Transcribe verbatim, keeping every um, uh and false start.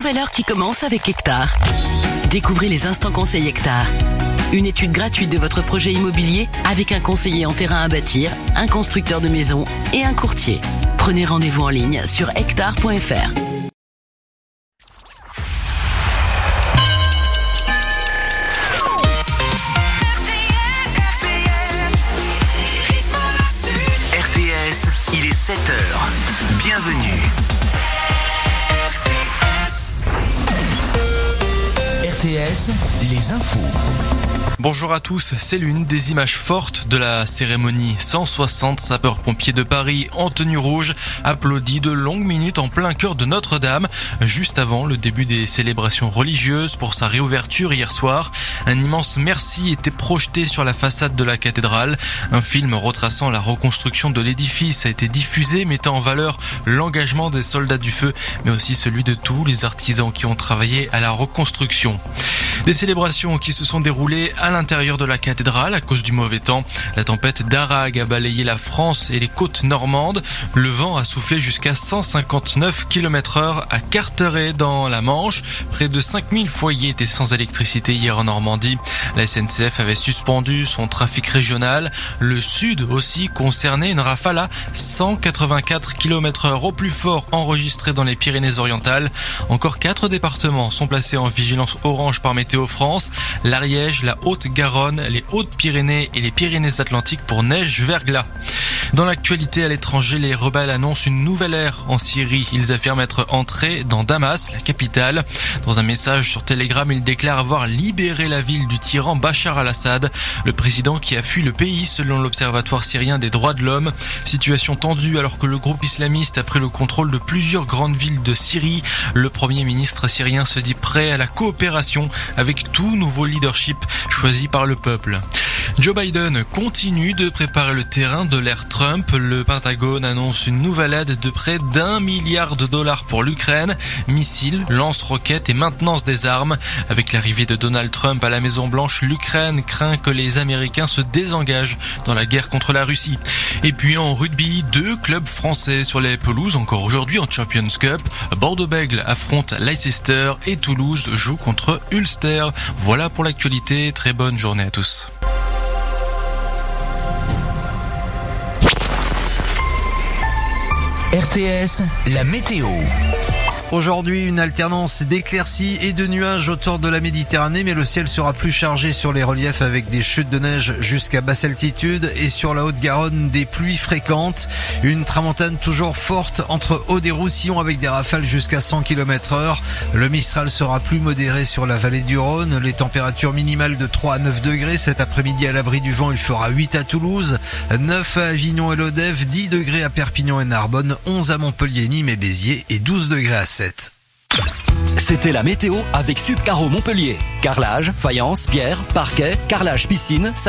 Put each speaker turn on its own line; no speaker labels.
nouvelle heure qui commence avec Hectare. Découvrez les instants conseils Hectare. Une étude gratuite de votre projet immobilier avec un conseiller en terrain à bâtir, un constructeur de maisons et un courtier. Prenez rendez-vous en ligne sur hectare point f r.
R T S, il est sept heures. Bienvenue. R T S, les infos.
Bonjour à tous, c'est l'une des images fortes de la cérémonie. cent soixante sapeurs-pompiers de Paris en tenue rouge applaudis de longues minutes en plein cœur de Notre-Dame, juste avant le début des célébrations religieuses pour sa réouverture hier soir. Un immense merci était projeté sur la façade de la cathédrale. Un film retraçant la reconstruction de l'édifice a été diffusé, mettant en valeur l'engagement des soldats du feu, mais aussi celui de tous les artisans qui ont travaillé à la reconstruction. Des célébrations qui se sont déroulées à l'intérieur de la cathédrale à cause du mauvais temps. La tempête Darag a balayé la France et les côtes normandes. Le vent a soufflé jusqu'à cent cinquante-neuf kilomètres heure à Carteret dans la Manche. Près de cinq mille foyers étaient sans électricité hier en Normandie. La S N C F avait suspendu son trafic régional. Le sud aussi concerné, une rafale à cent quatre-vingt-quatre kilomètres heure au plus fort enregistré dans les Pyrénées-Orientales. Encore quatre départements sont placés en vigilance orange par Météo France. L'Ariège, la Haute-Garonne, les Hautes-Pyrénées et les Pyrénées-Atlantiques pour neige verglas. Dans l'actualité à l'étranger, les rebelles annoncent une nouvelle ère en Syrie. Ils affirment être entrés dans Damas, la capitale. Dans un message sur Telegram, ils déclarent avoir libéré la ville du tyran Bachar al-Assad, le président qui a fui le pays selon l'Observatoire syrien des droits de l'homme. Situation tendue alors que le groupe islamiste a pris le contrôle de plusieurs grandes villes de Syrie. Le premier ministre syrien se dit prêt à la coopération avec tout nouveau leadership choisi par le peuple. Joe Biden continue de préparer le terrain de l'ère Trump. Le Pentagone annonce une nouvelle aide de près d'un milliard de dollars pour l'Ukraine. Missiles, lance-roquettes et maintenance des armes. Avec l'arrivée de Donald Trump à la Maison-Blanche, l'Ukraine craint que les Américains se désengagent dans la guerre contre la Russie. Et puis en rugby, deux clubs français sur les pelouses encore aujourd'hui en Champions Cup. Bordeaux-Bègles affronte Leicester et Toulouse joue contre Ulster. Voilà pour l'actualité. Très bonne journée à tous.
R T S, la météo.
Aujourd'hui, une alternance d'éclaircies et de nuages autour de la Méditerranée, mais le ciel sera plus chargé sur les reliefs avec des chutes de neige jusqu'à basse altitude et sur la Haute-Garonne, des pluies fréquentes. Une tramontane toujours forte entre Aude et Roussillon avec des rafales jusqu'à cent kilomètres heure. Le Mistral sera plus modéré sur la vallée du Rhône. Les températures minimales de trois à neuf degrés. Cet après-midi à l'abri du vent, il fera huit à Toulouse, neuf à Avignon et Lodève, dix degrés à Perpignan et Narbonne, onze à Montpellier, Nîmes et Béziers et douze degrés à Sète.
C'était la météo avec Subcaro Montpellier. Carrelage, faïence, pierre, parquet, carrelage piscine.